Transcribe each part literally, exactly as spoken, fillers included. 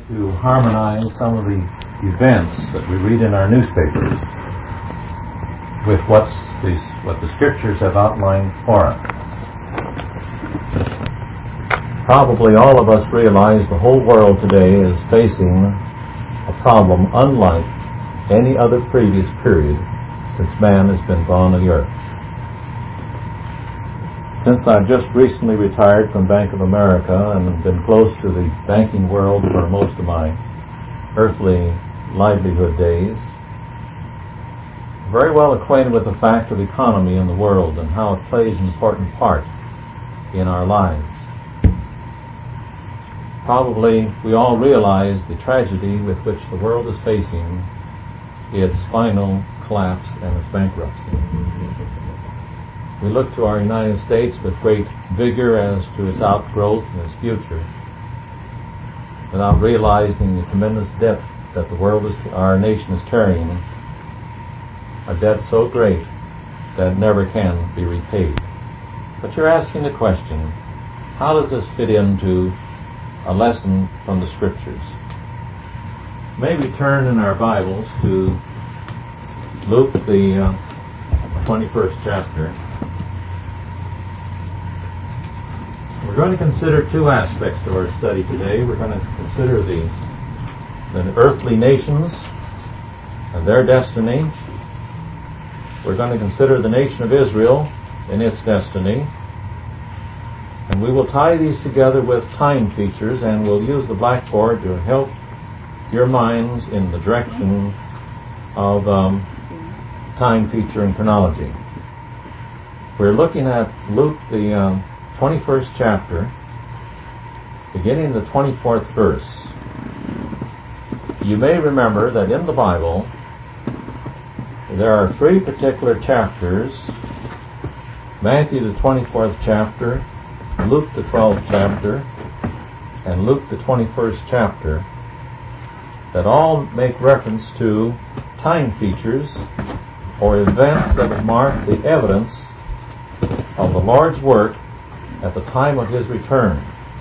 to harmonize some of the events that we read in our newspapers with what's the, what the Scriptures have outlined for us. Probably all of us realize the whole world today is facing a problem unlike any other previous period since man has been born on the earth. Since I've just recently retired from Bank of America and been close to the banking world for most of my earthly livelihood days, I'm very well acquainted with the fact of economy in the world and how it plays an important part in our lives. Probably we all realize the tragedy with which the world is facing its final collapse and its bankruptcy. We look to our United States with great vigor as to its outgrowth and its future, without realizing the tremendous debt that the world is, our nation is carrying, a debt so great that it never can be repaid. But you're asking the question, how does this fit into a lesson from the Scriptures? Maybe turn in our Bibles to Luke, the uh, twenty-first chapter. We're going to consider two aspects to our study today. We're going to consider the, the earthly nations and their destiny. We're going to consider the nation of Israel and its destiny. And we will tie these together with time features, and we'll use the blackboard to help your minds in the direction of um, time feature and chronology. We're looking at Luke, the um, twenty-first chapter, beginning the twenty-fourth verse. You may remember that in the Bible there are three particular chapters: Matthew the twenty-fourth chapter, Luke the twelfth chapter, and Luke the twenty-first chapter, that all make reference to time features or events that would mark the evidence of the Lord's work at the time of His return.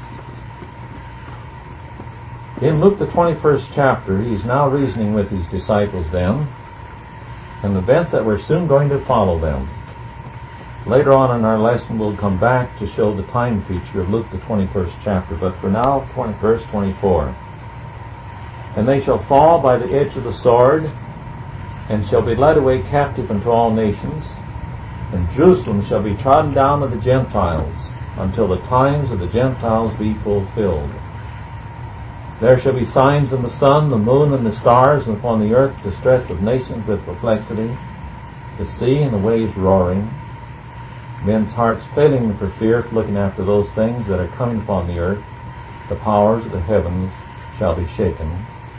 In Luke the twenty-first chapter, He's now reasoning with His disciples then, and the events that were soon going to follow them. Later on in our lesson, we'll come back to show the time feature of Luke the twenty-first chapter, but for now, verse twenty-four. And they shall fall by the edge of the sword, and shall be led away captive unto all nations, and Jerusalem shall be trodden down of the Gentiles, until the times of the Gentiles be fulfilled. There shall be signs in the sun, the moon, and the stars, and upon the earth distress of nations with perplexity, the sea and the waves roaring, men's hearts failing for fear, looking after those things that are coming upon the earth. The powers of the heavens shall be shaken.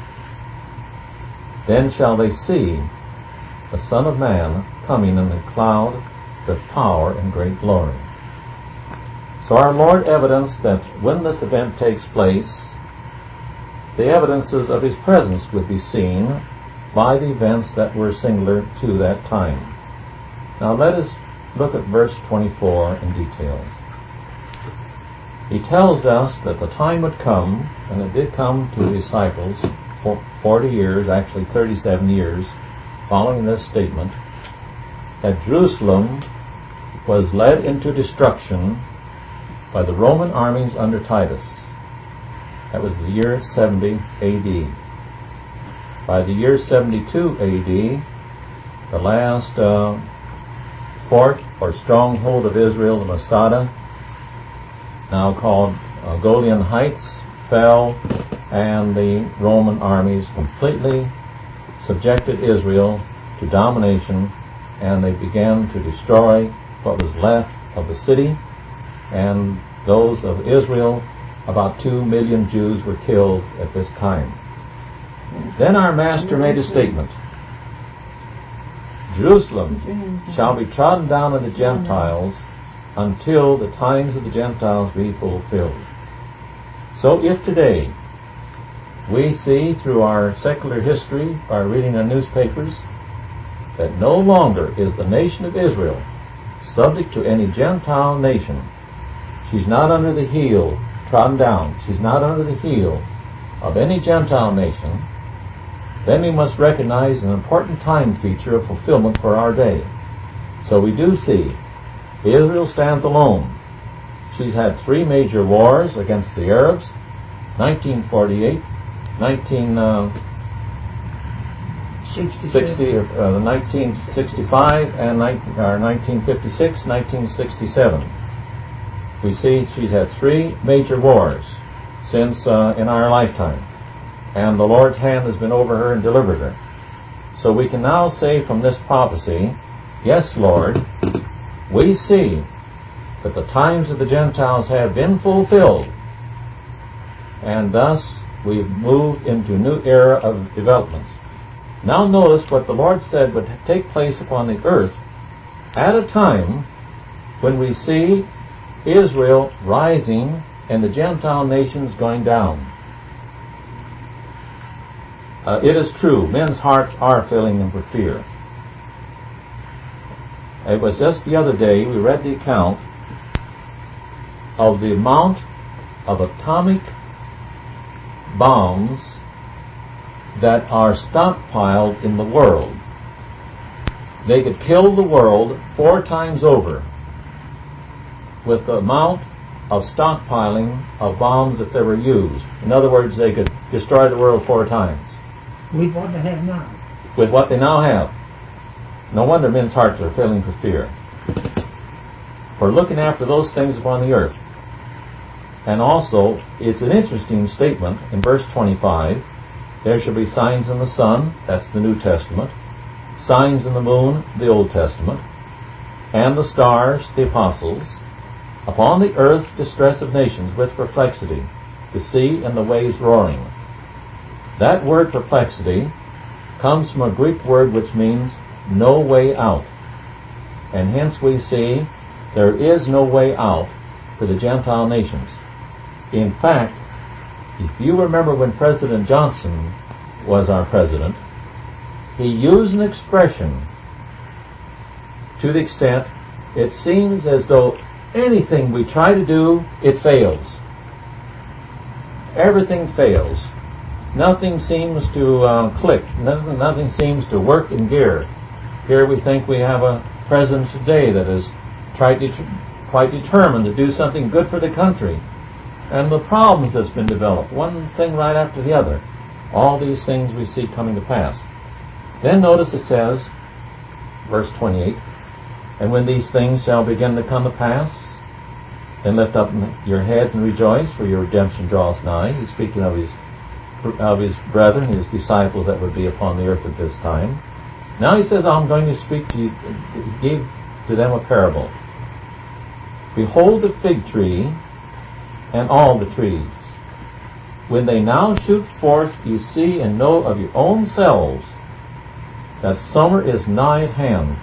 Then shall they see the Son of Man coming in the cloud with power and great glory. So our Lord evidenced that when this event takes place, the evidences of His presence would be seen by the events that were singular to that time. Now let us look at verse twenty-four in detail. He tells us that the time would come, and it did come to the disciples for forty years, actually thirty-seven years, following this statement, that Jerusalem was led into destruction by the Roman armies under Titus. That was the year seventy A D. By the year seventy-two A D, the last uh, fort or stronghold of Israel, the Masada, now called uh, Golian Heights, fell, and the Roman armies completely subjected Israel to domination, and they began to destroy what was left of the city, and those of Israel. About two million Jews were killed at this time. Then our Master made a statement. Jerusalem shall be trodden down of the Gentiles until the times of the Gentiles be fulfilled. So if today we see through our secular history, by reading our newspapers, that no longer is the nation of Israel subject to any Gentile nation, she's not under the heel, trodden down, she's not under the heel of any Gentile nation, then we must recognize an important time feature of fulfillment for our day. So we do see Israel stands alone. She's had three major wars against the Arabs, nineteen forty-eight, nineteen sixty, uh, nineteen sixty-five, and nineteen, or nineteen fifty-six, nineteen sixty-seven. We see she's had three major wars since uh, in our lifetime, and the Lord's hand has been over her and delivered her. So we can now say from this prophecy, yes, Lord, we see that the times of the Gentiles have been fulfilled, and thus we've moved into a new era of developments. Now notice what the Lord said would take place upon the earth at a time when we see Israel rising and the Gentile nations going down. Uh, it is true, men's hearts are filling them with fear. It was just the other day we read the account of the amount of atomic bombs that are stockpiled in the world. They could kill the world four times over with the amount of stockpiling of bombs if they were used. In other words, they could destroy the world four times. With what they have now. With what they now have. No wonder men's hearts are filling with fear. For looking after those things upon the earth. And also, it's an interesting statement in verse twenty-five. There shall be signs in the sun, that's the New Testament, signs in the moon, the Old Testament, and the stars, the apostles, upon the earth distress of nations with perplexity, the sea and the waves roaring. That word perplexity comes from a Greek word which means no way out. And hence we see there is no way out for the Gentile nations. In fact, if you remember when President Johnson was our president, he used an expression to the extent it seems as though anything we try to do, it fails. Everything fails. Nothing seems to uh, click. Nothing, nothing seems to work in gear. Here we think we have a president today that is tried to, quite determined to do something good for the country. And the problems that's been developed, one thing right after the other. All these things we see coming to pass. Then notice it says, verse twenty-eight, and when these things shall begin to come to pass, then lift up your heads and rejoice, for your redemption draws nigh. He's speaking of his of his brethren, his disciples that would be upon the earth at this time. Now he says, I'm going to speak to you, he gave to them a parable. Behold the fig tree and all the trees. When they now shoot forth, you see and know of your own selves that summer is nigh at hand.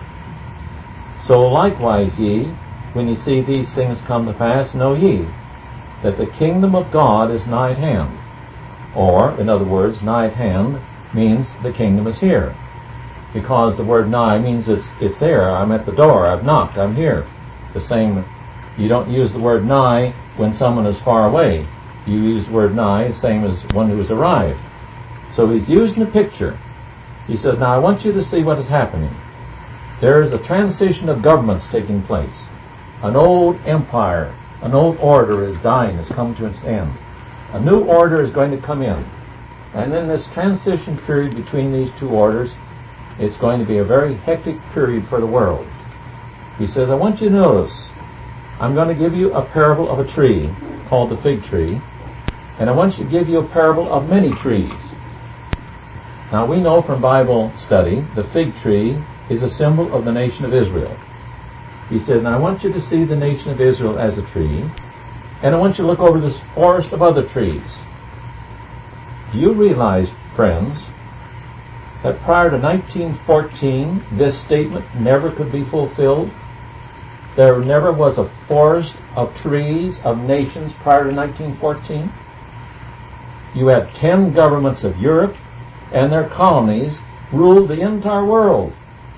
So likewise ye, when ye see these things come to pass, know ye that the kingdom of God is nigh at hand. Or, in other words, nigh at hand means the kingdom is here. Because the word nigh means it's it's there. I'm at the door. I've knocked. I'm here. The same, you don't use the word nigh when someone is far away. You use the word nigh, the same as one who has arrived. So he's using a picture. He says, now I want you to see what is happening. There is a transition of governments taking place. An old empire, an old order is dying, has come to its end. A new order is going to come in. And in this transition period between these two orders, it's going to be a very hectic period for the world. He says, I want you to notice, I'm going to give you a parable of a tree called the fig tree, and I want you to give you a parable of many trees. Now we know from Bible study, the fig tree is a symbol of the nation of Israel. He said, now I want you to see the nation of Israel as a tree, and I want you to look over this forest of other trees. Do you realize, friends, that prior to nineteen fourteen, this statement never could be fulfilled? There never was a forest of trees of nations prior to nineteen fourteen. You had ten governments of Europe, and their colonies ruled the entire world.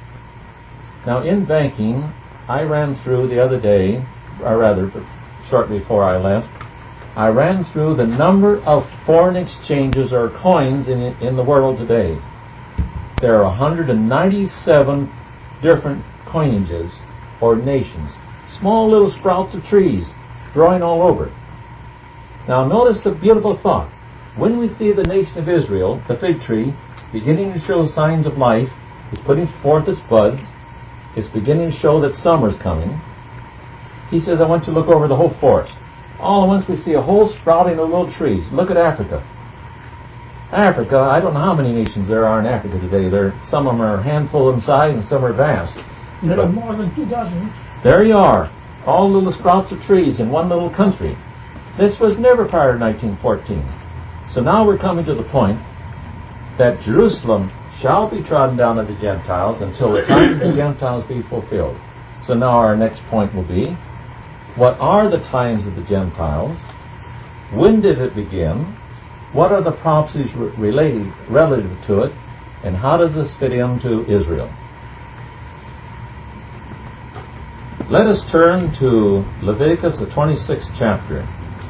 Now, in banking, I ran through the other day, or rather, shortly before I left, I ran through the number of foreign exchanges or coins in, in the world today. There are one hundred ninety-seven different coinages or nations. Small little sprouts of trees growing all over. Now notice the beautiful thought. When we see the nation of Israel, the fig tree, beginning to show signs of life, it's putting forth its buds, it's beginning to show that summer's coming. He says, I want you to look over the whole forest. All at once we see a whole sprouting of little trees. Look at Africa. Africa, I don't know how many nations there are in Africa today. There, some of them are a handful in size and some are vast. There But are more than two dozen. there you are. All little sprouts of trees in one little country. This was never prior to nineteen fourteen. So now we're coming to the point that Jerusalem shall be trodden down of the Gentiles until the time of the Gentiles be fulfilled. So now our next point will be, what are the times of the Gentiles? When did it begin? What are the prophecies re- related, relative to it? And how does this fit into Israel? Let us turn to Leviticus, the twenty-sixth chapter.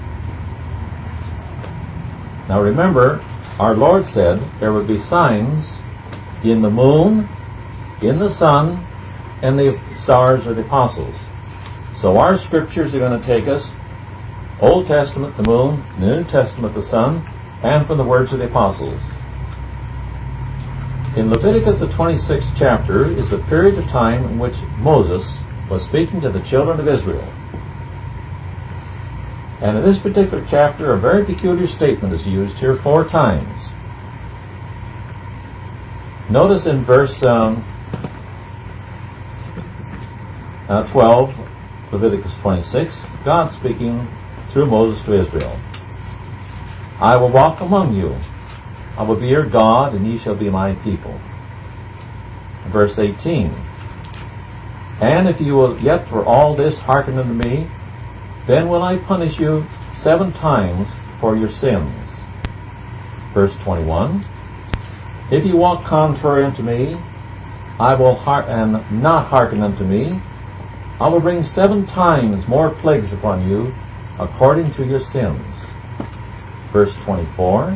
Now remember, our Lord said there would be signs in the moon, in the sun, and the stars or the apostles. So our scriptures are going to take us Old Testament, the moon, New Testament, the sun, and from the words of the apostles. In Leviticus, the twenty-sixth chapter, is the period of time in which Moses was speaking to the children of Israel. And in this particular chapter, a very peculiar statement is used here four times. Notice in verse um, uh, twelve, Leviticus twenty-six, God speaking through Moses to Israel. I will walk among you. I will be your God, and ye shall be my people. Verse eighteen. And if you will yet for all this hearken unto me, then will I punish you seven times for your sins. Verse twenty-one. If you walk contrary unto me, I will heart and not hearken unto me, I will bring seven times more plagues upon you, according to your sins. Verse twenty-four.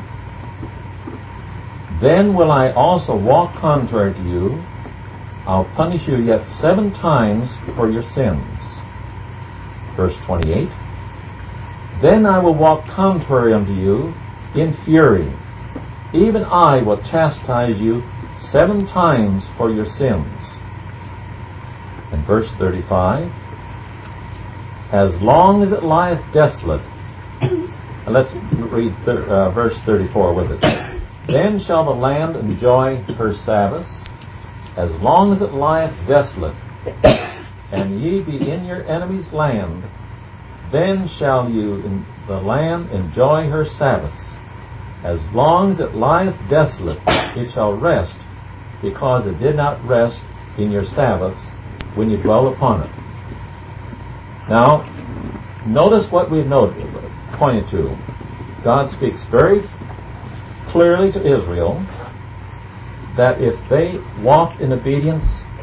Then will I also walk contrary to you, I'll punish you yet seven times for your sins. Verse twenty-eight. Then I will walk contrary unto you in fury. Even I will chastise you seven times for your sins. And verse thirty-five. As long as it lieth desolate. And let's read thir- uh, verse thirty-four with it. Then shall the land enjoy her Sabbaths, as long as it lieth desolate, and ye be in your enemy's land, then shall you in the land enjoy her Sabbaths. As long as it lieth desolate, it shall rest, because it did not rest in your Sabbaths when you dwell upon it. Now, notice what we've noted, pointed to. God speaks very clearly to Israel that if they walked in obedience,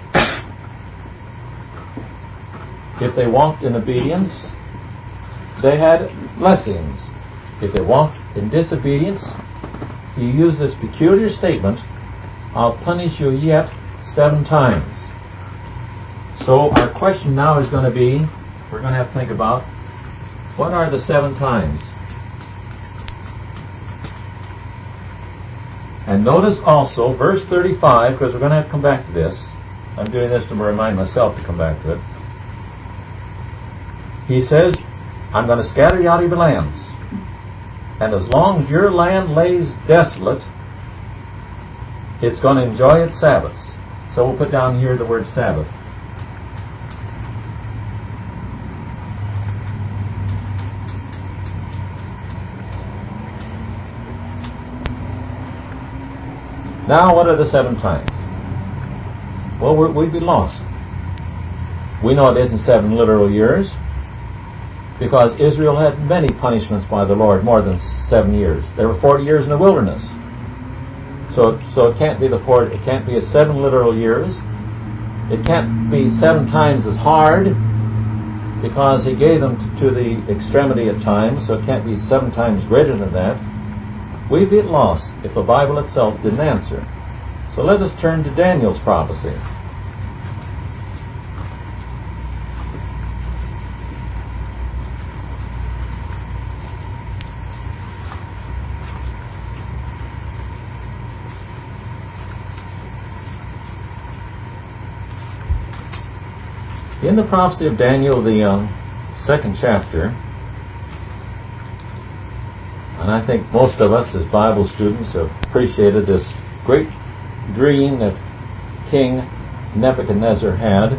if they walked in obedience, they had blessings. If they walked in disobedience, he used this peculiar statement, I'll punish you yet seven times. So our question now is going to be, we're going to have to think about, what are the seven times? And notice also, verse thirty-five, because we're going to have to come back to this. I'm doing this to remind myself to come back to it. He says, I'm going to scatter you out of your lands. And as long as your land lays desolate, it's going to enjoy its Sabbaths. So we'll put down here the word Sabbath. Now, what are the seven times? Well, we're, we'd be lost. We know it isn't seven literal years, because Israel had many punishments by the Lord, more than seven years. There were forty years in the wilderness. So, so it can't be the forty. It can't be a seven literal years. It can't be seven times as hard. because he gave them to the extremity at times, so it can't be seven times greater than that, we'd be at loss if the Bible itself didn't answer. So let us turn to Daniel's prophecy. In the prophecy of Daniel, the uh, second chapter, and I think most of us as Bible students have appreciated this great dream that King Nebuchadnezzar had,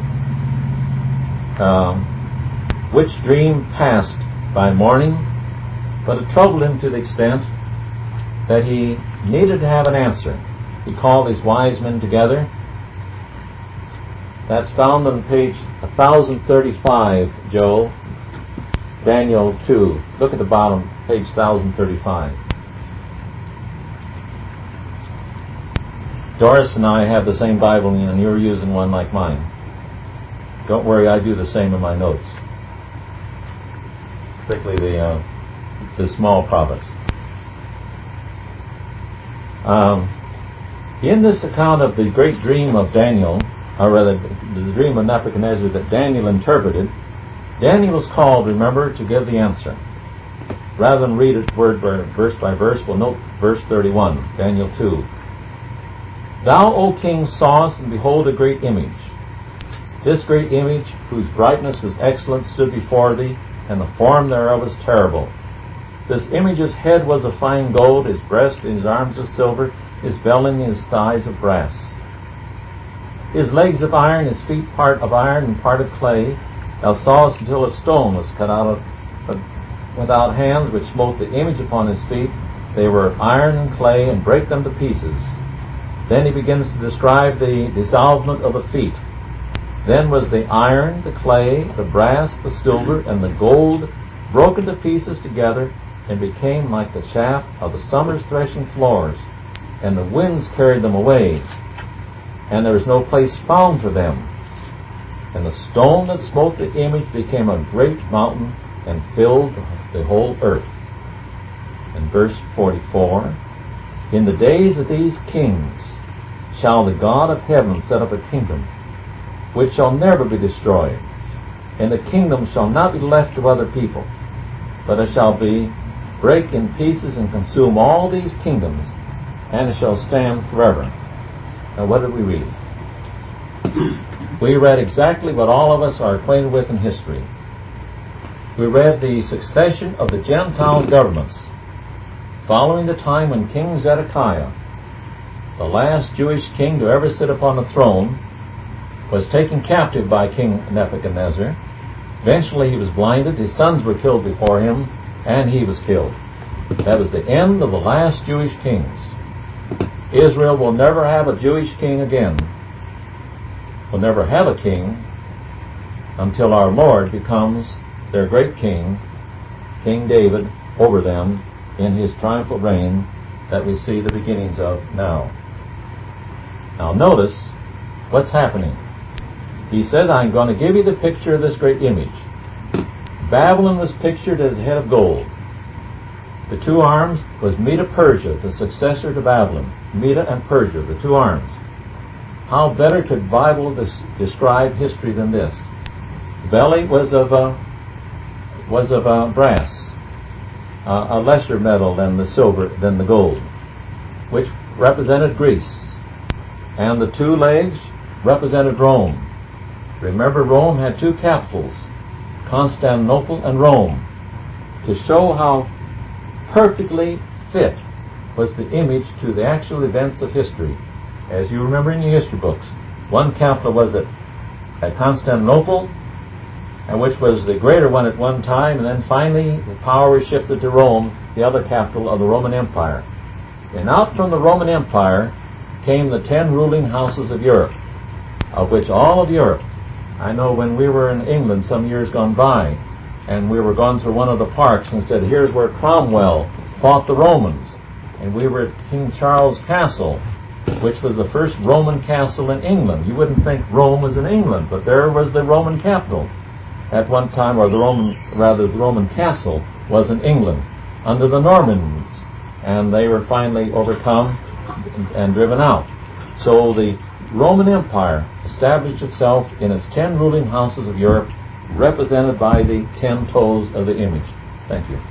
um, which dream passed by morning, but it troubled him to the extent that he needed to have an answer. He called his wise men together. That's found on page one thousand thirty-five, Joe, Daniel two. Look at the bottom, page one thousand thirty-five. Doris and I have the same Bible, and you're using one like mine. Don't worry, I do the same in my notes, particularly the, uh, the small prophets. Um, in this account of the great dream of Daniel, or rather, the dream of Nebuchadnezzar that Daniel interpreted, Daniel was called, remember, to give the answer. Rather than read it word by verse by verse, we'll note verse thirty-one, Daniel two. Thou, O king, sawest, and behold, a great image. This great image, whose brightness was excellent, stood before thee, and the form thereof was terrible. This image's head was of fine gold, his breast and his arms of silver, his belly and his thighs of brass. His legs of iron, his feet part of iron and part of clay. Thou sawest until a stone was cut out of, uh, without hands, which smote the image upon his feet. They were of iron and clay, and brake them to pieces. Then he begins to describe the dissolvement of the feet. Then was the iron, the clay, the brass, the silver, and the gold broken to pieces together, and became like the chaff of the summer's threshing floors, and the winds carried them away, and there was no place found for them. And the stone that smote the image became a great mountain, and filled the whole earth. In verse forty-four, in the days of these kings shall the God of heaven set up a kingdom, which shall never be destroyed, and the kingdom shall not be left to other people, but it shall be break in pieces and consume all these kingdoms, and it shall stand forever. Now what did we read? We read exactly what all of us are acquainted with in history. We read the succession of the Gentile governments following the time when King Zedekiah, the last Jewish king to ever sit upon the throne, was taken captive by King Nebuchadnezzar. Eventually he was blinded, his sons were killed before him, and he was killed. That was the end of the last Jewish kings. Israel will never have a Jewish king again. Will never have a king until our Lord becomes their great king, King David, over them in his triumphal reign that we see the beginnings of now. Now notice what's happening. He says, I'm going to give you the picture of this great image. Babylon was pictured as a head of gold. The two arms was Medo-Persia, the successor to Babylon. Medo and Persia, the two arms. How better could Bible des- describe history than this? The belly was of uh, was of uh, brass, uh, a lesser metal than the silver, than the gold, which represented Greece. And the two legs represented Rome. Remember, Rome had two capitals, Constantinople and Rome, to show how perfectly fit was the image to the actual events of history. As you remember in your history books, one capital was at, at Constantinople, and which was the greater one at one time, and then finally the power was shifted to Rome, the other capital of the Roman Empire. And out from the Roman Empire came the ten ruling houses of Europe, of which all of Europe, I know when we were in England some years gone by, and we were going through one of the parks and said, here's where Cromwell fought the Romans. And we were at King Charles Castle, which was the first Roman castle in England. You wouldn't think Rome was in England, but there was the Roman capital. at one time, or the Roman, rather the Roman castle was in England under the Normans, and they were finally overcome and, and driven out. So the Roman Empire established itself in its ten ruling houses of Europe, represented by the ten toes of the image. Thank you.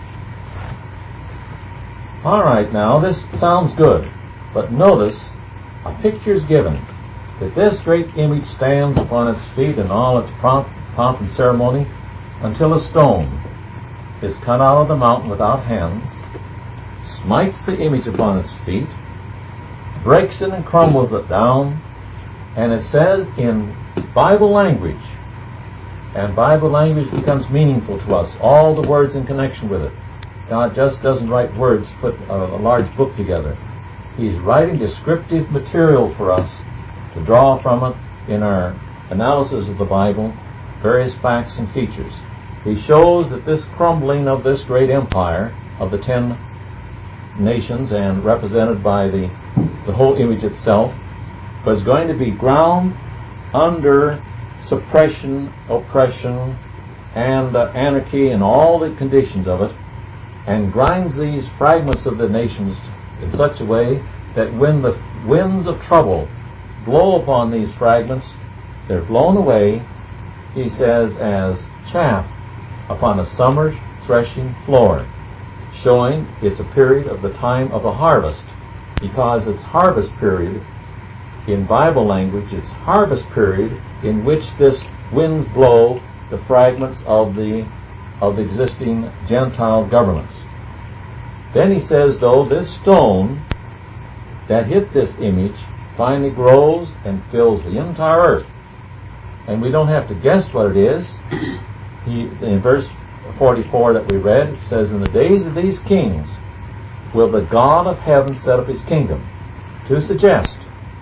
All right, now this sounds good, but notice a picture is given that this great image stands upon its feet in all its pomp, pomp and ceremony until a stone is cut out of the mountain without hands, smites the image upon its feet, breaks it and crumbles it down, and it says in Bible language, and Bible language becomes meaningful to us, all the words in connection with it. God just doesn't write words, put a, a large book together. He's writing descriptive material for us to draw from it in our analysis of the Bible, various facts and features. He shows that this crumbling of this great empire of the ten nations, and represented by the, the whole image itself, was going to be ground under suppression, oppression, and uh, anarchy, and all the conditions of it, and grinds these fragments of the nations in such a way that when the winds of trouble blow upon these fragments, they're blown away, he says, as chaff upon a summer's threshing floor, showing it's a period of the time of a harvest, because it's harvest period in Bible language. It's harvest period in which this winds blow the fragments of the of the existing Gentile governments. Then he says, though, this stone that hit this image finally grows and fills the entire earth. And we don't have to guess what it is. He, in verse forty-four that we read, it says, in the days of these kings will the God of heaven set up his kingdom, to suggest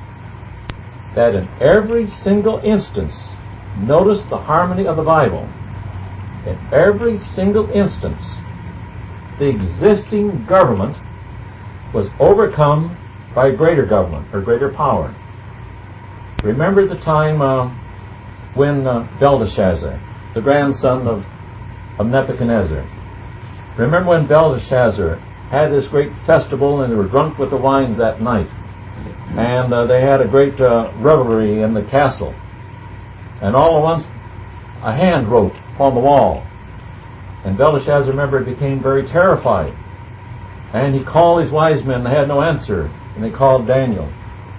that in every single instance, notice the harmony of the Bible, in every single instance, the existing government was overcome by greater government, or greater power. Remember the time uh, when uh, Belteshazzar, the grandson of, of Nebuchadnezzar, remember when Belteshazzar had this great festival and they were drunk with the wine that night, and uh, they had a great uh, revelry in the castle, and all at once a hand wrote upon the wall, and Belteshazzar, remember, became very terrified, and he called his wise men. They had no answer, and they called Daniel.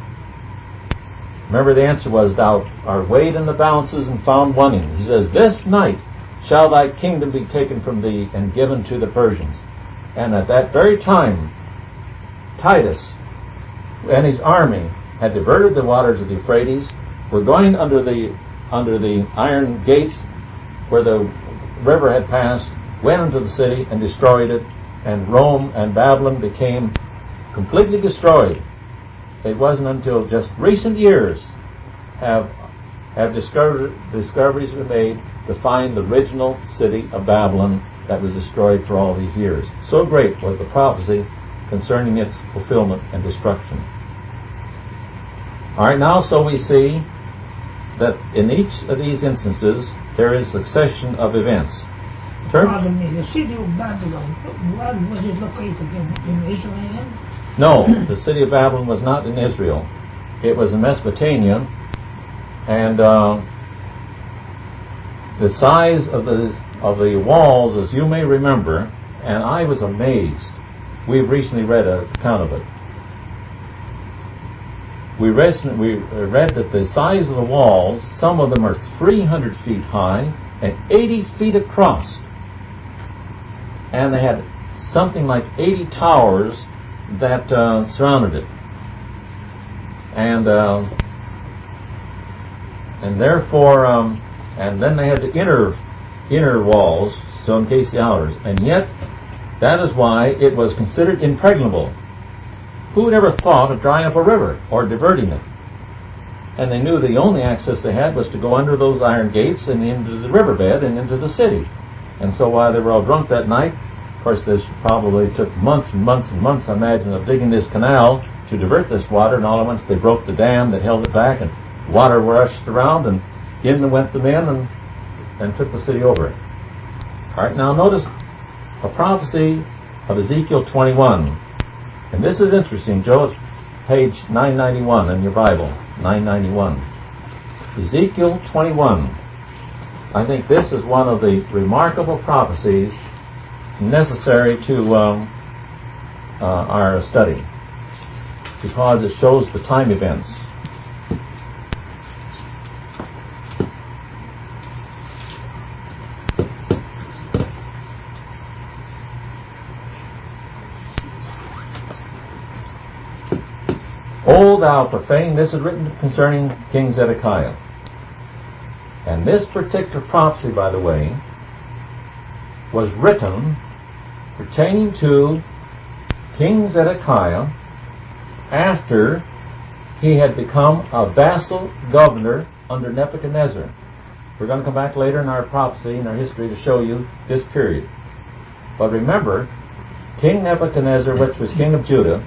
Remember, the answer was, thou art weighed in the balances and found wanting. He says, this night shall thy kingdom be taken from thee and given to the Persians. And at that very time, Titus and his army had diverted the waters of the Euphrates, were going under the under the iron gates where the river had passed, went into the city and destroyed it, and Rome and Babylon became completely destroyed. It wasn't until just recent years have have discovered, discoveries been made to find the original city of Babylon that was destroyed for all these years. So great was the prophecy concerning its fulfillment and destruction. All right, now so we see that in each of these instances there is succession of events. Turn. Pardon me, the city of Babylon, where was it located? In, in Israel? No, the city of Babylon was not in Israel. It was in Mesopotamia, and uh, the size of the of the walls, as you may remember, and I was amazed. We've recently read an account of it. We read, we read that the size of the walls, some of them are three hundred feet high and eighty feet across. And they had something like eighty towers that uh, surrounded it. And uh, and therefore, um, and then they had the inner inner walls, so in case the outers. And yet, that is why it was considered impregnable. Who would ever thought of drying up a river or diverting it? And they knew the only access they had was to go under those iron gates and into the riverbed and into the city. And so while they were all drunk that night, of course this probably took months and months and months, I imagine, of digging this canal to divert this water, and all at once they broke the dam that held it back, and water rushed around, and in went the men, and and took the city over it. All right, now notice a prophecy of Ezekiel twenty-one. And this is interesting, Joe. It's page nine ninety-one in your Bible, nine ninety-one. Ezekiel twenty-one. I think this is one of the remarkable prophecies necessary to um, uh, our study, because it shows the time events. O thou profane, this is written concerning King Zedekiah. And this particular prophecy, by the way, was written pertaining to King Zedekiah after he had become a vassal governor under Nebuchadnezzar. We're going to come back later in our prophecy, in our history, to show you this period. But remember, King Nebuchadnezzar, which was king of Judah,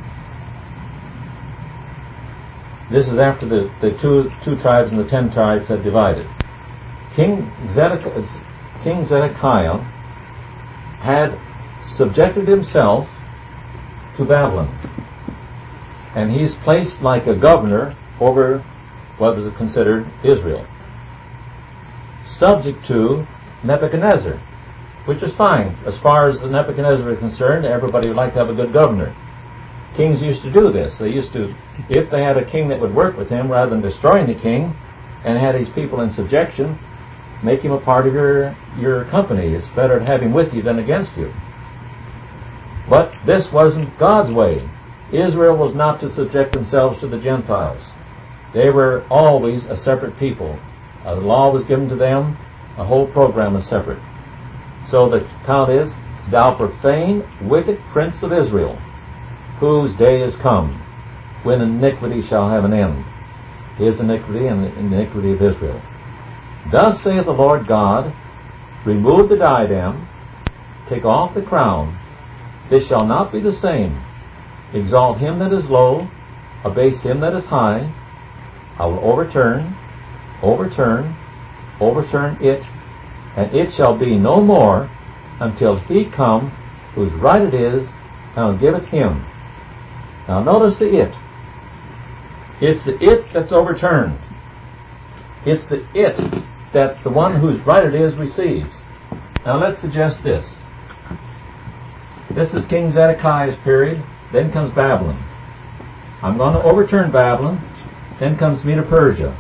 this is after the, the two, two tribes and the ten tribes had divided. King Zedekiah, King Zedekiah had subjected himself to Babylon. And he's placed like a governor over what was considered Israel, subject to Nebuchadnezzar, which is fine. As far as the Nebuchadnezzar is concerned, everybody would like to have a good governor. Kings used to do this. They used to, if they had a king that would work with him rather than destroying the king and had his people in subjection, make him a part of your, your company. It's better to have him with you than against you. But this wasn't God's way. Israel was not to subject themselves to the Gentiles. They were always a separate people. A law was given to them. A whole program was separate. So the count is, thou profane, wicked prince of Israel, whose day is come, when iniquity shall have an end. His iniquity and the iniquity of Israel. Thus saith the Lord God, remove the diadem, take off the crown. This shall not be the same. Exalt him that is low, abase him that is high. I will overturn, overturn, overturn it, and it shall be no more until he come whose right it is, and I'll give it him. Now notice the it. It's the it that's overturned. It's the it that the one whose right it is receives. Now let's suggest this. This is King Zedekiah's period. Then comes Babylon. I'm going to overturn Babylon. Then comes Medo-Persia.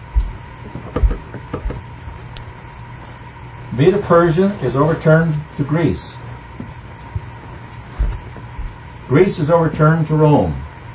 Medo-Persia is overturned to Greece. Greece is overturned to Rome.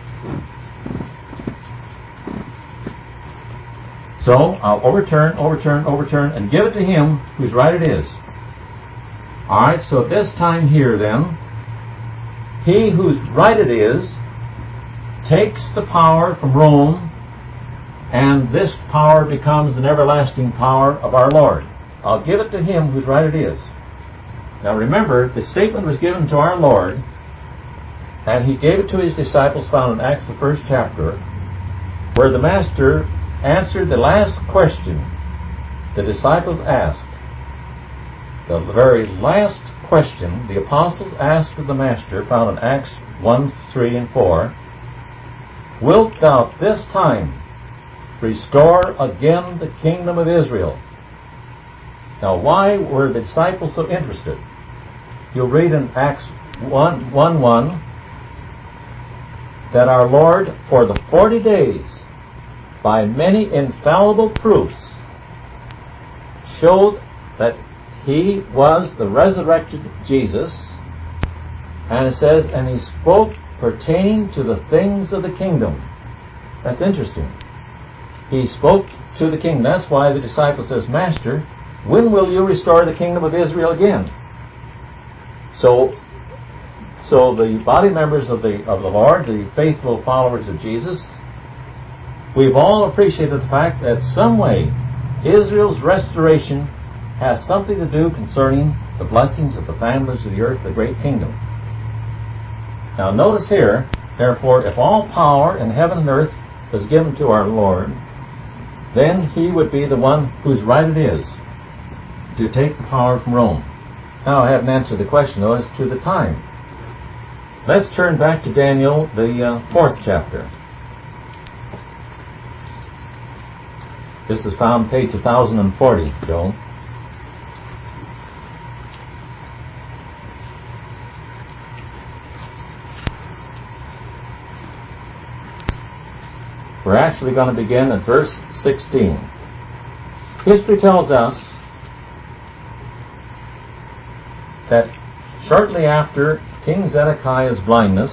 So I'll overturn, overturn, overturn, and give it to him whose right it is. Alright, so this time here then, he whose right it is takes the power from Rome, and this power becomes an everlasting power of our Lord. I'll give it to him whose right it is. Now remember, the statement was given to our Lord, and he gave it to his disciples, found in Acts the first chapter, where the Master answered the last question the disciples asked. The very last question the apostles asked of the Master, found in Acts one, three, and four, wilt thou this time restore again the kingdom of Israel? Now why were the disciples so interested? You'll read in Acts one, one, one that our Lord, for the forty days, by many infallible proofs, showed that he was the resurrected Jesus. And it says, and he spoke pertaining to the things of the kingdom. That's interesting. He spoke to the kingdom. That's why the disciple says, Master, when will you restore the kingdom of Israel again? So, so the body members of the of the Lord, the faithful followers of Jesus, we've all appreciated the fact that some way Israel's restoration has something to do concerning the blessings of the families of the earth, the great kingdom. Now notice here, therefore, if all power in heaven and earth was given to our Lord, then he would be the one whose right it is. to take the power from Rome. Now, I haven't answered the question, though, as to the time. Let's turn back to Daniel, the uh, fourth chapter. This is found page one thousand forty, Joe. We're actually going to begin at verse sixteen. History tells us that shortly after King Zedekiah's blindness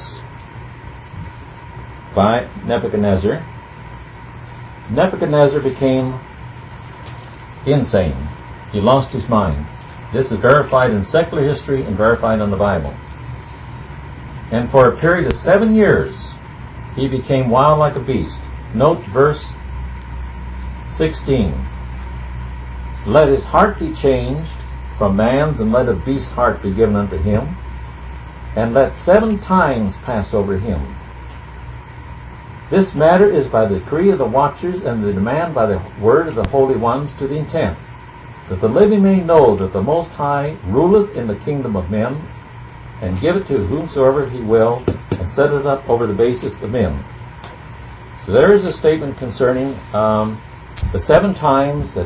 by Nebuchadnezzar, Nebuchadnezzar became insane. He lost his mind. This is verified in secular history and verified in the Bible. And for a period of seven years, he became wild like a beast. Note verse sixteen. Let his heart be changed from man's, and let a beast's heart be given unto him, and let seven times pass over him. This matter is by the decree of the watchers, and the demand by the word of the holy ones, to the intent that the living may know that the Most High ruleth in the kingdom of men, and giveth to whomsoever he will, and setteth up over the basis of men. So there is a statement concerning um, the seven times that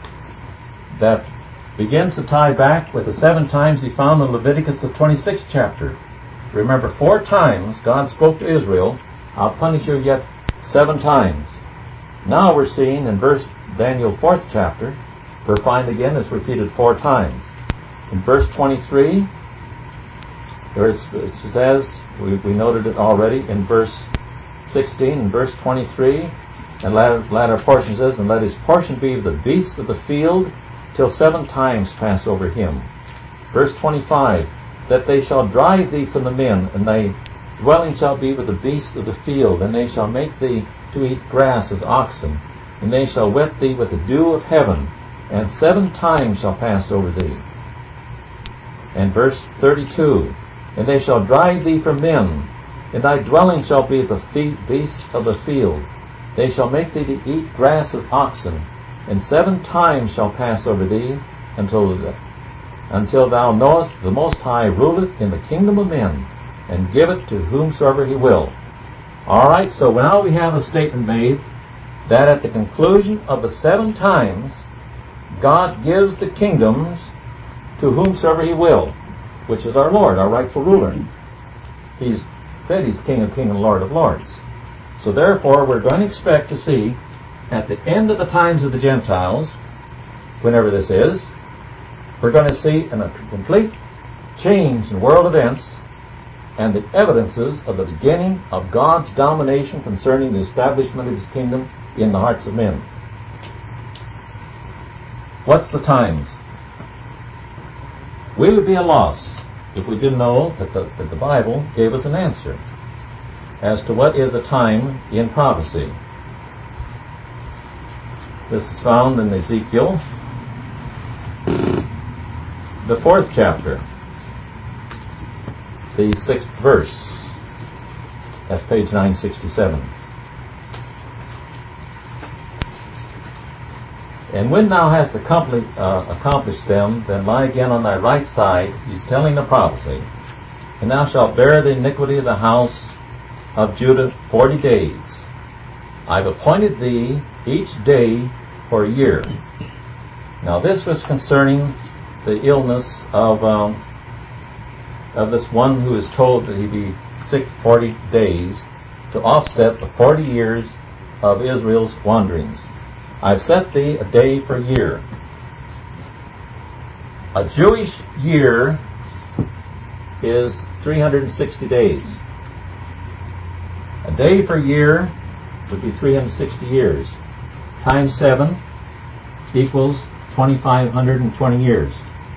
that begins to tie back with the seven times he found in Leviticus, the twenty-sixth chapter. Remember, four times God spoke to Israel, I'll punish you yet seven times. Now we're seeing in verse Daniel fourth chapter, we're find again it's repeated four times. In verse twenty-three, there is, it says, we, we noted it already, in verse sixteen and verse twenty-three, and latter, latter portion says, and let his portion be the beasts of the field, till seven times pass over him. Verse twenty-five, that they shall drive thee from the men, and thy dwelling shall be with the beasts of the field, and they shall make thee to eat grass as oxen, and they shall wet thee with the dew of heaven, and seven times shall pass over thee. And verse thirty-two, and they shall drive thee from men, and thy dwelling shall be the beasts of the field. They shall make thee to eat grass as oxen, and seven times shall pass over thee, until, until thou knowest the Most High ruleth in the kingdom of men, and giveth to whomsoever he will. All right, so now we have a statement made that at the conclusion of the seven times, God gives the kingdoms to whomsoever he will, which is our Lord, our rightful ruler. He's said he's King of kings and Lord of lords. So therefore, we're going to expect to see, at the end of the times of the Gentiles, whenever this is, we're going to see a complete change in world events and the evidences of the beginning of God's domination concerning the establishment of his kingdom in the hearts of men. What's the times? We would be a loss if we didn't know that the, that the Bible gave us an answer as to what is a time in prophecy. This is found in Ezekiel, the fourth chapter, the sixth verse. That's page nine sixty-seven. And when thou hast accomplished, uh, accomplished them, then lie again on thy right side. He's telling the prophecy. And thou shalt bear the iniquity of the house of Judah forty days. I've appointed thee each day for a year. Now this was concerning the illness of um, of this one who is told that he be sick forty days to offset the forty years of Israel's wanderings. I've set thee a day for a year. A Jewish year is three hundred sixty days. A day for a year would be three hundred sixty years. Times seven equals two thousand five hundred twenty years.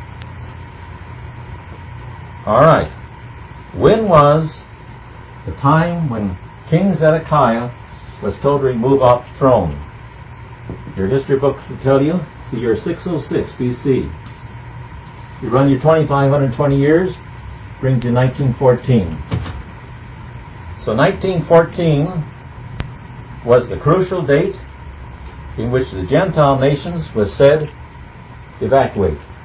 All right. When was the time when King Zedekiah was told to remove off the throne? Your history books will tell you it's the year six oh six B C. You run your two thousand five hundred twenty years, brings you nineteen fourteen. So nineteen fourteen was the crucial date in which the Gentile nations was said evacuate.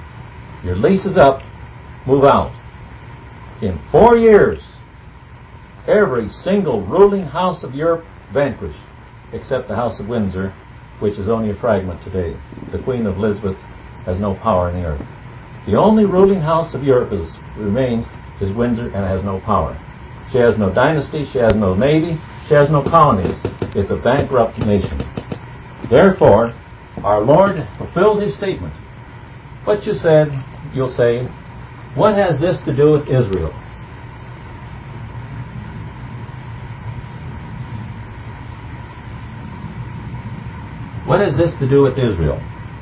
Your lease is up. Move out. In four years, every single ruling house of Europe vanquished, except the House of Windsor, which is only a fragment today. The Queen of Elizabeth has no power in the earth. The only ruling house of Europe is, remains is Windsor and has no power. She has no dynasty, she has no navy, she has no colonies. It's a bankrupt nation. Therefore, our Lord fulfilled His statement. What you said, you'll say, what has this to do with Israel? What has this to do with Israel?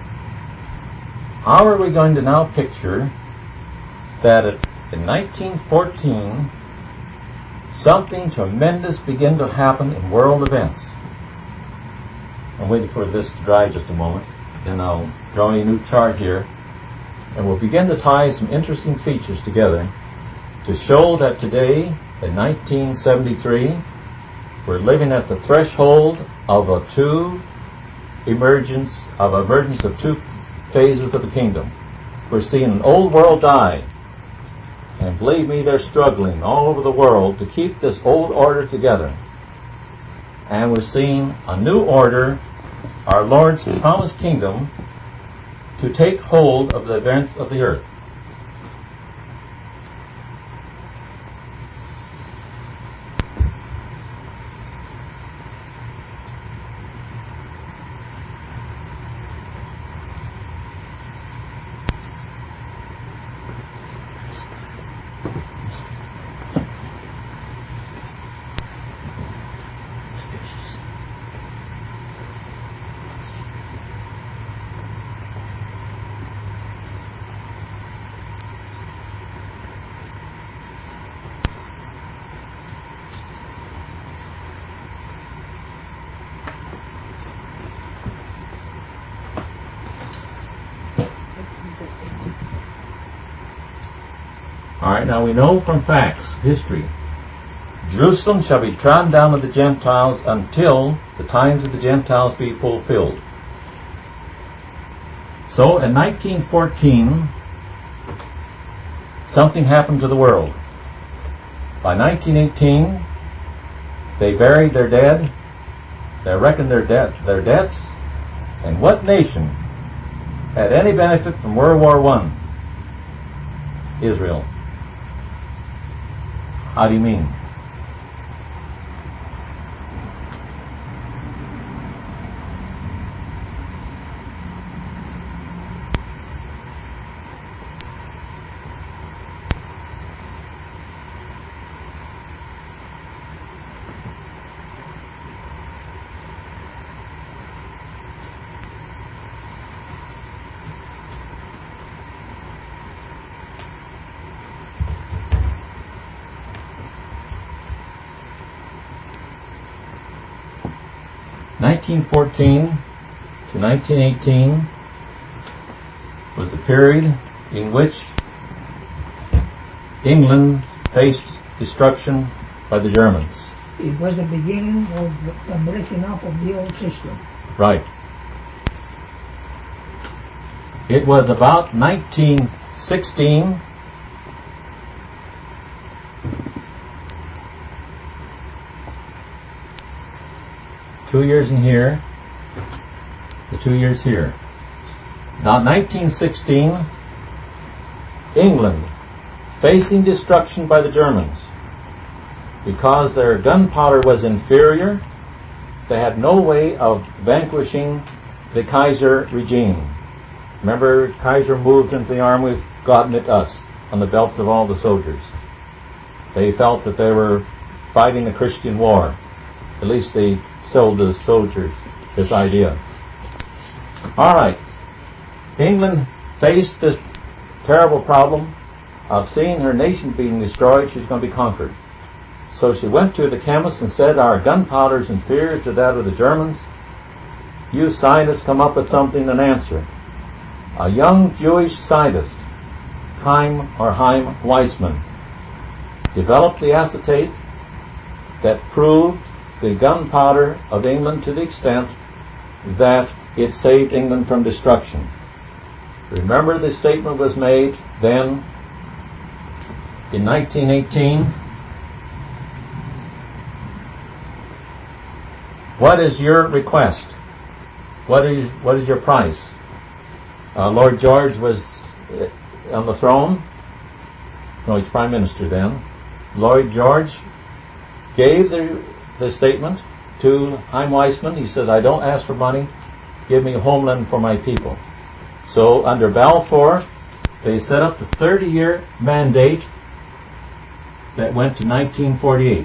How are we going to now picture that in nineteen fourteen something tremendous began to happen in world events? I'm waiting for this to dry just a moment, and I'll draw a new chart here, and we'll begin to tie some interesting features together to show that today, in nineteen seventy-three, we're living at the threshold of a two emergence of emergence of two phases of the kingdom. We're seeing an old world die, and believe me, they're struggling all over the world to keep this old order together. And we're seeing a new order, our Lord's promised kingdom, to take hold of the events of the earth. All right, now we know from facts, history, Jerusalem shall be trodden down of the Gentiles until the times of the Gentiles be fulfilled. So in nineteen fourteen, something happened to the world. By nineteen eighteen, they buried their dead, they reckoned their, debt, their debts, and what nation had any benefit from World War One? Israel. How do you mean? nineteen fourteen to nineteen eighteen was the period in which England faced destruction by the Germans. It was the beginning of the breaking up of the old system. Right. It was about nineteen sixteen two years in here, the two years here. Now, nineteen sixteen, England, facing destruction by the Germans, because their gunpowder was inferior, they had no way of vanquishing the Kaiser regime. Remember, Kaiser moved into the army with God knit us on the belts of all the soldiers. They felt that they were fighting a Christian war. At least they sold the soldiers this idea. All right. England faced this terrible problem of seeing her nation being destroyed. She's going to be conquered. So she went to the chemist and said, our gunpowder is inferior to that of the Germans. You scientists come up with something and answer. A young Jewish scientist, Chaim or Chaim Weizmann, developed the acetate that proved the gunpowder of England to the extent that it saved England from destruction. Remember, the statement was made then in nineteen eighteen. What is your request? What is what is your price? Uh, Lord George was on the throne. No, he's Prime Minister then. Lloyd George gave the, the statement to Chaim Weizmann. He says, I don't ask for money. Give me a homeland for my people. So under Balfour, they set up the thirty-year mandate that went to nineteen forty-eight.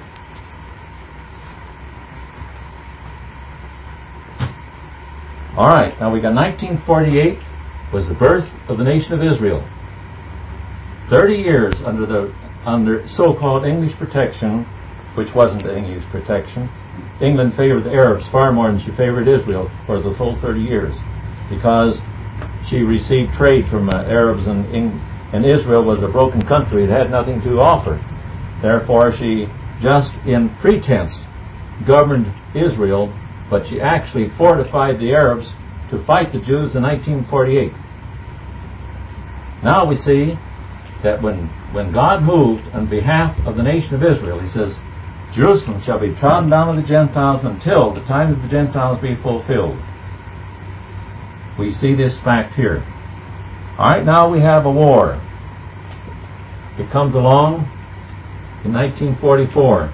All right, now we got nineteen forty-eight was the birth of the nation of Israel. Thirty years under the under so-called English protection, which wasn't the English protection. England favored the Arabs far more than she favored Israel for the whole thirty years, because she received trade from uh, Arabs, and, and Israel was a broken country. It had nothing to offer. Therefore, she just in pretense governed Israel, but she actually fortified the Arabs to fight the Jews in nineteen forty-eight. Now we see that when, when God moved on behalf of the nation of Israel, He says, Jerusalem shall be trodden down of the Gentiles until the times of the Gentiles be fulfilled. We see this fact here. All right, now we have a war. It comes along in nineteen forty-four.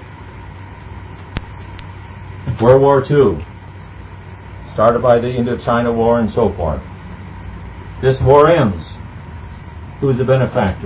World War Two, started by the Indochina War and so forth. This war ends. Who's the benefactor?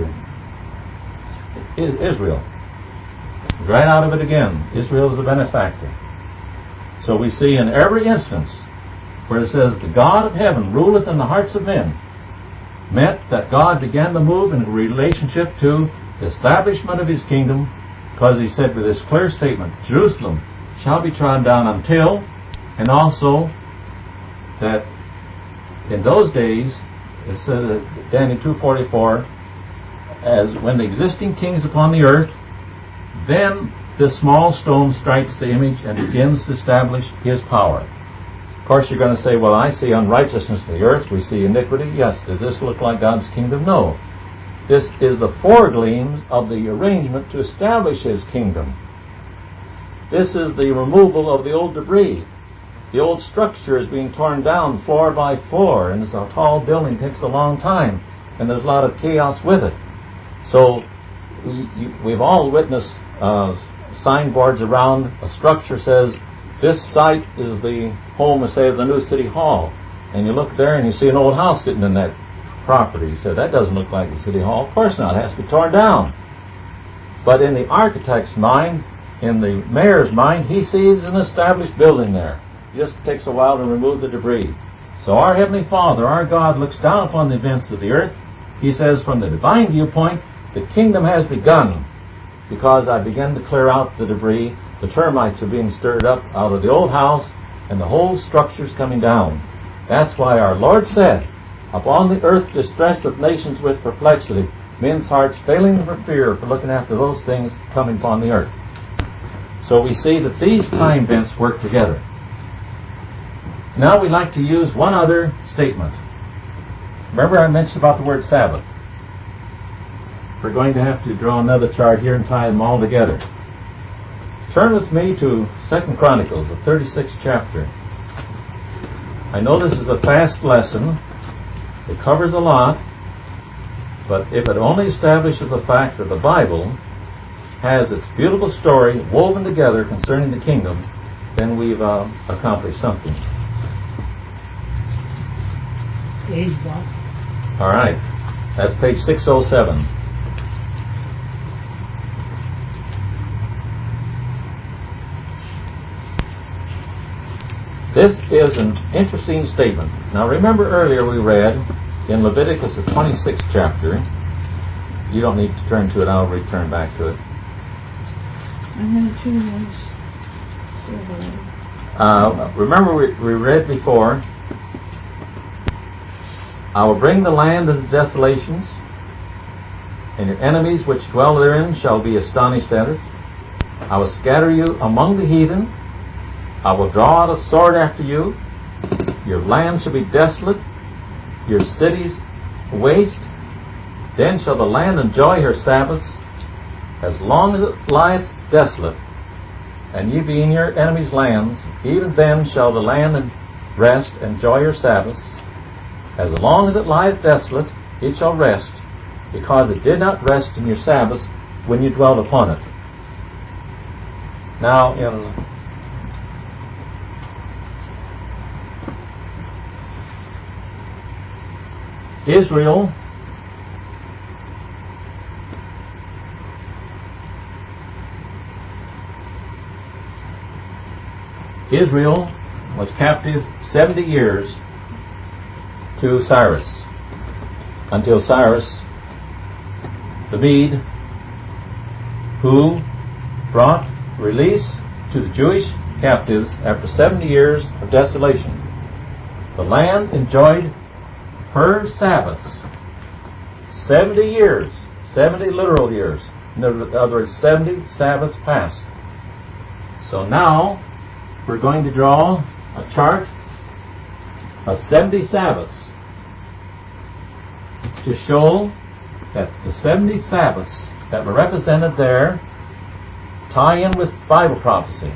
Israel. Right out of it again. Israel is the benefactor. So we see in every instance where it says, the God of heaven ruleth in the hearts of men, meant that God began to move in relationship to the establishment of His kingdom, because He said with this clear statement, Jerusalem shall be trodden down until, and also that in those days, it said Daniel two forty-four, as when the existing king is upon the earth, then this small stone strikes the image and begins to establish his power. Of course, you're going to say, well, I see unrighteousness in the earth. We see iniquity. Yes. Does this look like God's kingdom? No. This is the foregleams of the arrangement to establish His kingdom. This is the removal of the old debris. The old structure is being torn down floor by floor, and it's a tall building. It takes a long time, and there's a lot of chaos with it. So we, you, we've all witnessed uh, signboards around. A structure says, this site is the home, say, of the new city hall. And you look there and you see an old house sitting in that property. You say, that doesn't look like the city hall. Of course not. It has to be torn down. But in the architect's mind, in the mayor's mind, he sees an established building there. It just takes a while to remove the debris. So our Heavenly Father, our God, looks down upon the events of the earth. He says, from the divine viewpoint, the kingdom has begun, because I began to clear out the debris. The termites are being stirred up out of the old house, and the whole structure's coming down. That's why our Lord said, upon the earth distresseth nations with perplexity, men's hearts failing for fear for looking after those things coming upon the earth. So we see that these time events work together. Now we'd like to use one other statement. Remember I mentioned about the word Sabbath. We're going to have to draw another chart here and tie them all together. Turn with me to Second Chronicles, the thirty-sixth chapter. I know this is a fast lesson. It covers a lot. But if it only establishes the fact that the Bible has its beautiful story woven together concerning the kingdom, then we've uh, accomplished something. Page what? All right. That's page six oh seven. This is an interesting statement. Now remember earlier we read in Leviticus, the twenty-sixth chapter. You don't need to turn to it. I'll return back to it. I have two words. Uh, remember we, we read before, I will bring the land into desolations, and your enemies which dwell therein shall be astonished at it. I will scatter you among the heathen. I will draw out a sword after you. Your land shall be desolate. Your cities waste, then shall the land enjoy her Sabbaths, as long as it lieth desolate, and ye be in your enemies' lands, even then shall the land rest, enjoy your Sabbaths. As long as it lieth desolate, it shall rest, because it did not rest in your Sabbaths when you dwelt upon it. Now, in Israel, Israel was captive seventy years to Cyrus, until Cyrus the Mede, who brought release to the Jewish captives after seventy years of desolation. The land enjoyed her Sabbaths. seventy years, seventy literal years. In other words, seventy Sabbaths passed. So now we're going to draw a chart of seventy Sabbaths to show that the seventy Sabbaths that were represented there tie in with Bible prophecy.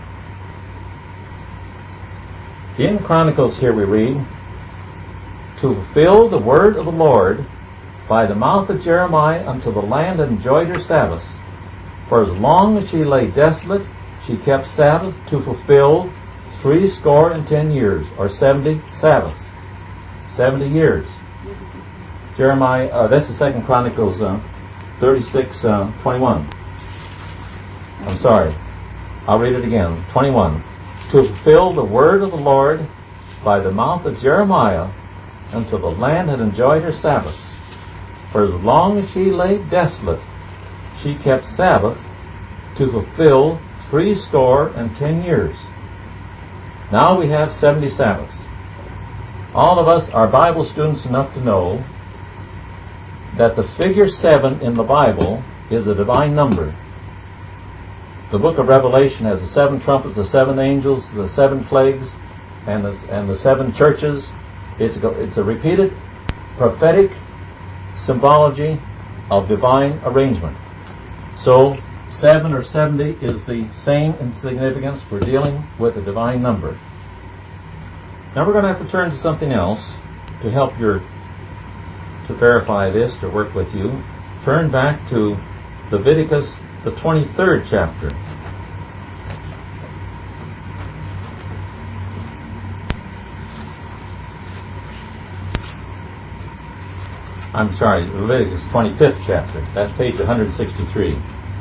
In Chronicles here we read, to fulfill the word of the Lord by the mouth of Jeremiah until the land had enjoyed her Sabbaths. For as long as she lay desolate, she kept Sabbath to fulfill three score and ten years, or seventy Sabbaths. Seventy years. Jeremiah, uh, that's the Second Chronicles uh, thirty-six, uh, twenty-one. I'm sorry. I'll read it again. twenty-one. To fulfill the word of the Lord by the mouth of Jeremiah until the land had enjoyed her Sabbaths. For as long as she lay desolate, she kept Sabbath to fulfill three score and ten years. Now we have seventy Sabbaths. All of us are Bible students enough to know that the figure seven in the Bible is a divine number. The book of Revelation has the seven trumpets, the seven angels, the seven plagues, and the, and the seven churches. It's a, it's a repeated prophetic symbology of divine arrangement. So seven or seventy is the same in significance. We're dealing with a divine number. Now we're going to have to turn to something else to help your to verify this, to work with you. Turn back to Leviticus, the twenty-third chapter. I'm sorry, Leviticus twenty-fifth chapter. That's page one sixty-three.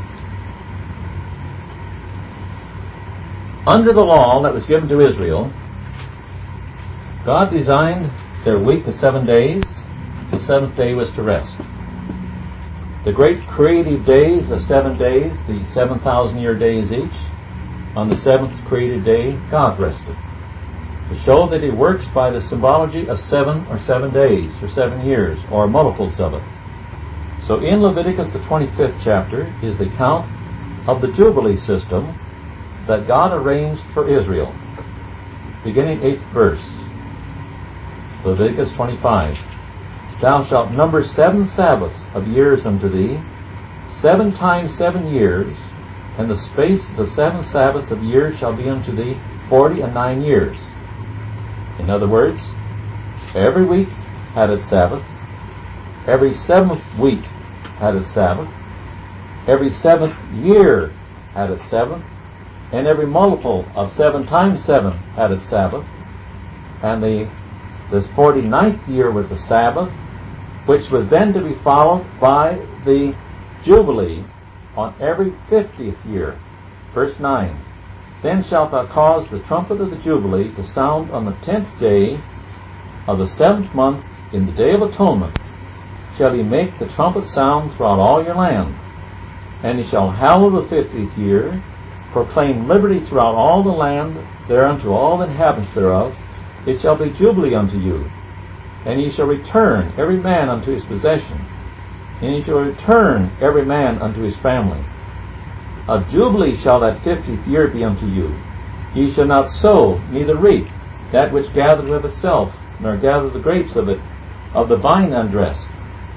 Under the law that was given to Israel, God designed their week of seven days. The seventh day was to rest. The great creative days of seven days, the seven thousand year days each, on the seventh created day, God rested. To show that He works by the symbology of seven or seven days, or seven years, or multiples of it. So in Leviticus, the twenty-fifth chapter, is the account of the Jubilee system that God arranged for Israel. Beginning eighth verse. Leviticus twenty-five. Thou shalt number seven Sabbaths of years unto thee, seven times seven years, and the space of the seven Sabbaths of years shall be unto thee forty and nine years. In other words, every week had its Sabbath, every seventh week had its Sabbath, every seventh year had its Sabbath, and every multiple of seven times seven had its Sabbath, and the this forty-ninth year was a Sabbath, which was then to be followed by the Jubilee on every fiftieth year. Verse nine. Then shalt thou cause the trumpet of the Jubilee to sound on the tenth day of the seventh month in the day of atonement. Shall ye make the trumpet sound throughout all your land. And ye shall hallow the fiftieth year, proclaim liberty throughout all the land, thereunto all the inhabitants thereof. It shall be Jubilee unto you. And ye shall return every man unto his possession, and ye shall return every man unto his family. A jubilee shall that fiftieth year be unto you. Ye shall not sow, neither reap, that which gathereth of itself, nor gather the grapes of it, of the vine undressed.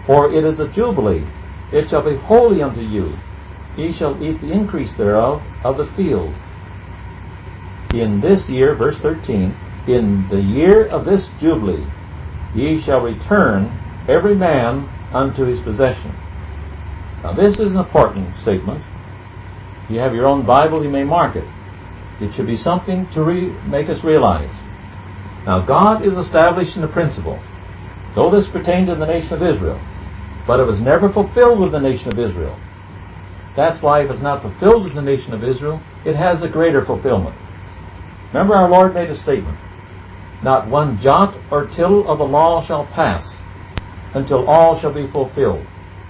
For it is a jubilee, it shall be holy unto you. Ye shall eat the increase thereof of the field. In this year, verse thirteen, in the year of this jubilee, ye shall return every man unto his possession. Now this is an important statement. If you have your own Bible, you may mark it. It should be something to re- make us realize. Now God is establishing a principle. Though this pertained to the nation of Israel, but it was never fulfilled with the nation of Israel. That's why if it's not fulfilled with the nation of Israel, it has a greater fulfillment. Remember our Lord made a statement. Not one jot or tittle of the law shall pass until all shall be fulfilled.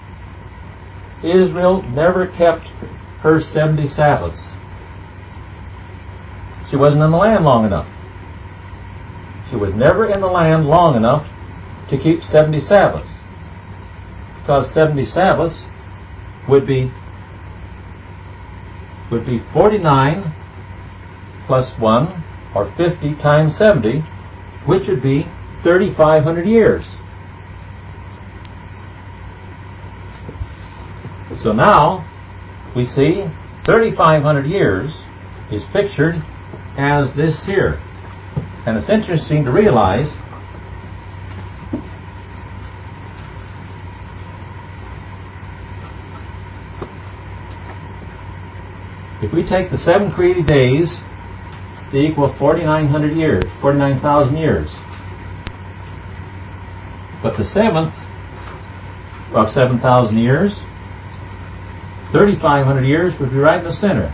Israel never kept her seventy Sabbaths. She wasn't in the land long enough. She was never in the land long enough to keep seventy Sabbaths. Because seventy Sabbaths would be would be forty-nine plus one, or fifty times seventy, which would be thirty-five hundred years. So now we see thirty-five hundred years is pictured as this here. And it's interesting to realize if we take the seven created days, they equal forty-nine hundred years, forty-nine thousand years. But the seventh of seven thousand years, thirty-five hundred years, would be right in the center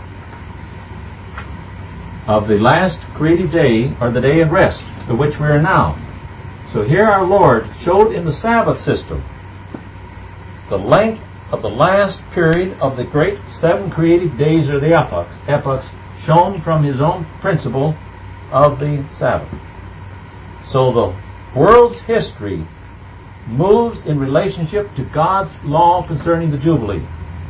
of the last creative day, or the day of rest, of which we are now. So here our Lord showed in the Sabbath system the length of the last period of the great seven creative days, or the epochs, epochs shown from His own principle of the Sabbath. So the world's history moves in relationship to God's law concerning the Jubilee.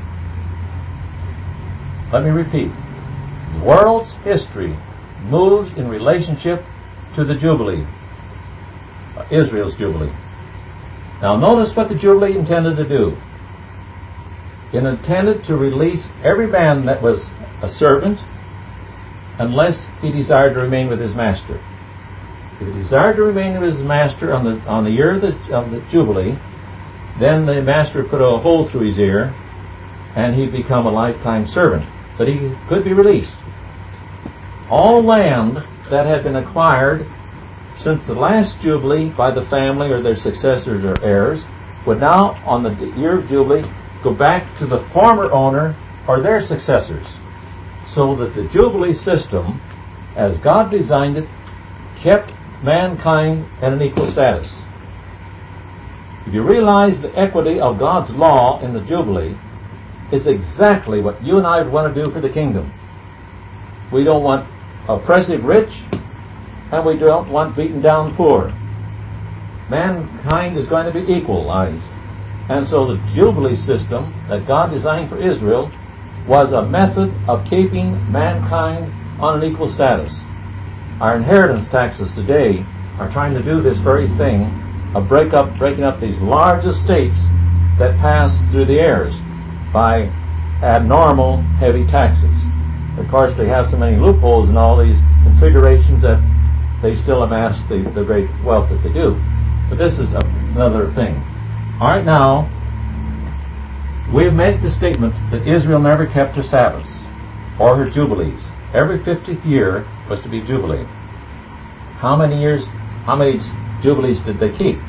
Let me repeat. The world's history moves in relationship to the Jubilee, uh, Israel's Jubilee. Now notice what the Jubilee intended to do. It intended to release every man that was a servant unless he desired to remain with his master. If he desired to remain with his master on the on the year of the, of the Jubilee, then the master put a hole through his ear and he'd become a lifetime servant. But he could be released. All land that had been acquired since the last Jubilee by the family or their successors or heirs would now, on the year of Jubilee, go back to the former owner or their successors. So that the Jubilee system, as God designed it, kept mankind at an equal status. If you realize the equity of God's law in the Jubilee, is exactly what you and I would want to do for the kingdom. We don't want oppressive rich, and we don't want beaten down poor. Mankind is going to be equalized. And so the Jubilee system that God designed for Israel was a method of keeping mankind on an equal status. Our inheritance taxes today are trying to do this very thing of break up, breaking up these large estates that pass through the heirs by abnormal heavy taxes. Of course, they have so many loopholes in all these configurations that they still amass the, the great wealth that they do. But this is another thing. All right, now, we have made the statement that Israel never kept her Sabbaths or her Jubilees. Every fiftieth year was to be Jubilee. How many years, how many Jubilees did they keep?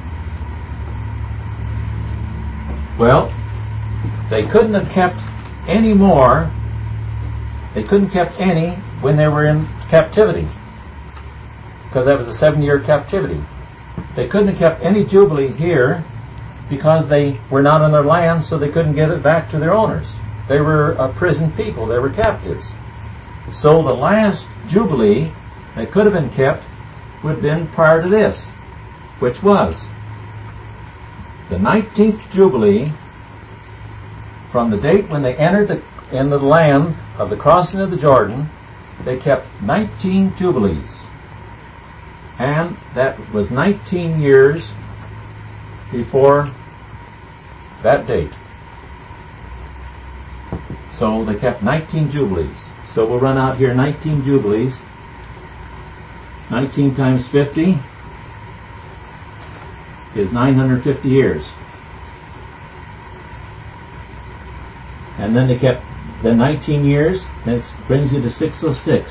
Well, they couldn't have kept any more. They couldn't have kept any when they were in captivity, because that was a seven-year captivity. They couldn't have kept any Jubilee here because they were not in their land, so they couldn't give it back to their owners. They were a prison people. They were captives. So the last Jubilee that could have been kept would have been prior to this, which was the nineteenth Jubilee. From the date when they entered the, into the land of the crossing of the Jordan, they kept nineteen Jubilees. And that was nineteen years before that date. So they kept nineteen Jubilees. So we'll run out here nineteen Jubilees. nineteen times fifty is nine hundred fifty years. And then they kept the nineteen years, that brings you to six oh six.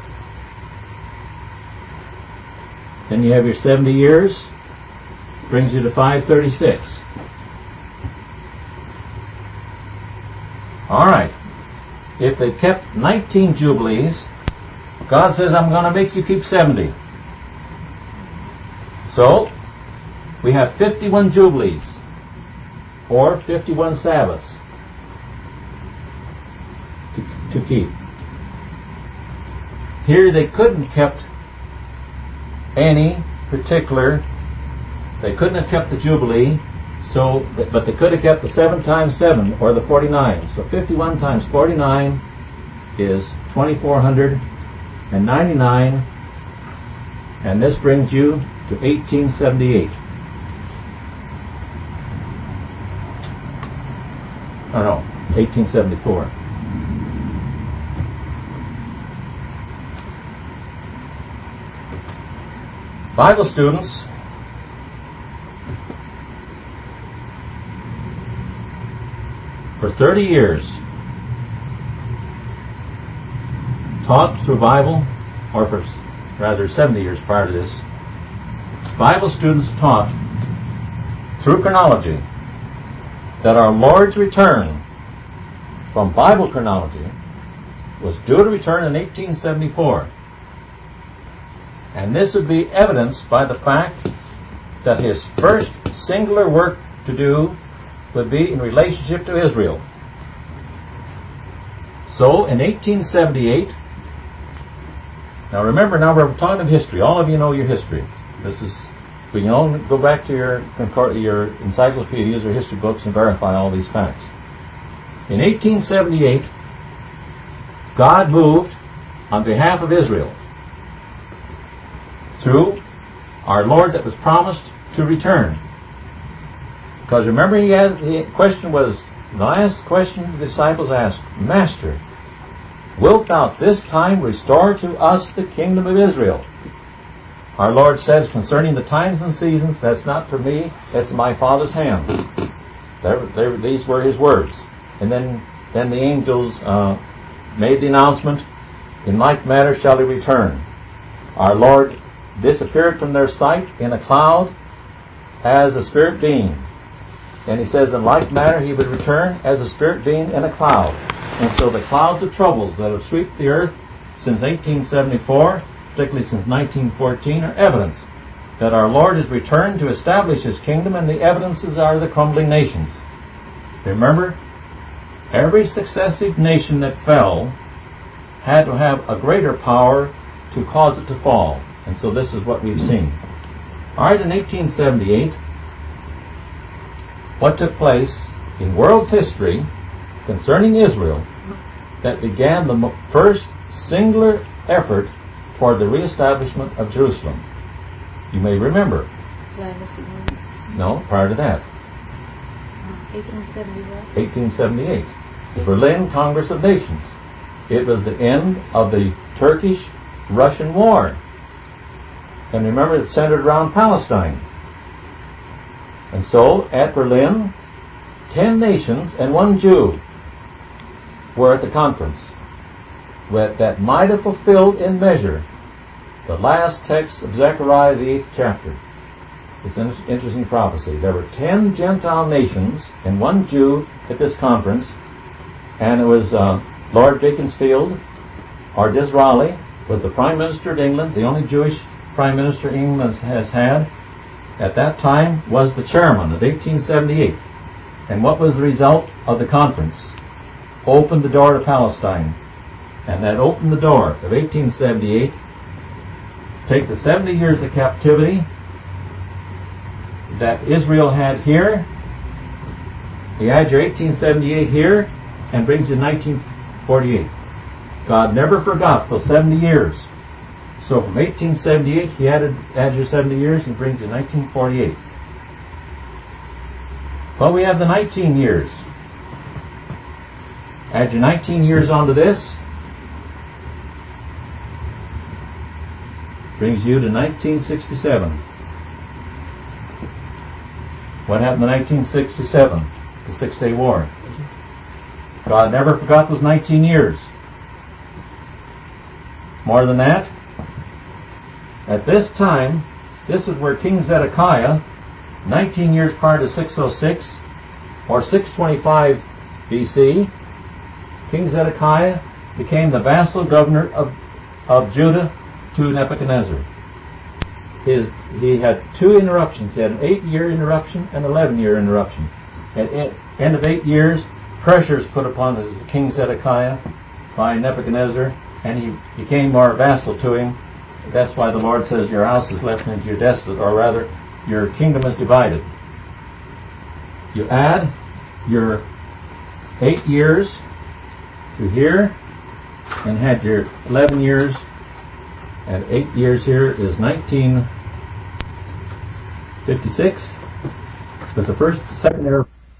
Then you have your seventy years, brings you to five thirty-six. All right. If they kept nineteen Jubilees, God says, I'm going to make you keep seventy. So, we have fifty-one Jubilees, or fifty-one Sabbaths to, to keep. Here they couldn't kept any particular, they couldn't have kept the Jubilee, so, but they could have kept the seven times seven, or the forty-nine. So fifty-one times forty-nine is twenty-four hundred ninety-nine, and this brings you to eighteen seventy-eight. Oh no, eighteen seventy-four. Bible students for thirty years taught through Bible, or for rather seventy years prior to this, Bible students taught through chronology that our Lord's return from Bible chronology was due to return in eighteen seventy-four. And this would be evidenced by the fact that his first singular work to do would be in relationship to Israel. So, in eighteen seventy-eight, now remember, now we're talking of history. All of you know your history. This is, we can all go back to your, your encyclopedias or history books and verify all these facts. In eighteen seventy-eight, God moved on behalf of Israel through our Lord that was promised to return. Because remember, he had, the question was, the last question the disciples asked, Master, wilt thou this time restore to us the kingdom of Israel? Our Lord says concerning the times and seasons, that's not for me, that's in my Father's hand. There, there, these were his words. And then, then the angels uh, made the announcement, in like manner shall he return. Our Lord disappeared from their sight in a cloud as a spirit being. And he says in like manner he would return as a spirit being in a cloud. And so the clouds of troubles that have swept the earth since eighteen seventy-four, particularly since nineteen fourteen, are evidence that our Lord has returned to establish his kingdom, and the evidences are the crumbling nations. Remember, every successive nation that fell had to have a greater power to cause it to fall. And so this is what we've seen. All right, in eighteen seventy-eight, what took place in world's history concerning Israel that began the first singular effort toward the reestablishment of Jerusalem? You may remember. No, prior to that. eighteen seventy what? eighteen seventy-eight. The Berlin Congress of Nations. It was the end of the Turkish-Russian War. And remember, it's centered around Palestine. And so, at Berlin, ten nations and one Jew were at the conference that might have fulfilled in measure the last text of Zechariah, the eighth chapter. It's an interesting prophecy. There were ten Gentile nations and one Jew at this conference, and it was uh, Lord Beaconsfield, or Disraeli, was the Prime Minister of England, the only Jewish Prime Minister England has had at that time, was the chairman of eighteen seventy-eight. And what was the result of the conference? Opened the door to Palestine. And that opened the door of eighteen seventy-eight. Take the seventy years of captivity that Israel had here. You add your eighteen seventy-eight here, and brings you nineteen forty-eight. God never forgot those seventy years. So from eighteen seventy-eight, he added, add your seventy years and brings you nineteen forty-eight. Well, we have the nineteen years. Add your nineteen years onto this. Brings you to nineteen sixty-seven. What happened in nineteen sixty-seven? The Six-Day War. God never forgot those nineteen years. More than that, at this time, this is where King Zedekiah, nineteen years prior to six oh six, or six twenty-five B C, King Zedekiah became the vassal governor of, of Judah to Nebuchadnezzar. His, he had two interruptions. He had an eight-year interruption and an eleven-year interruption. At the end of eight years, pressures put upon King Zedekiah by Nebuchadnezzar, and he became more vassal to him. That's why the Lord says your house is left into your desolate, or rather, your kingdom is divided. You add your eight years to here, and had your eleven years, and eight years here is nineteen fifty-six. But the first, second era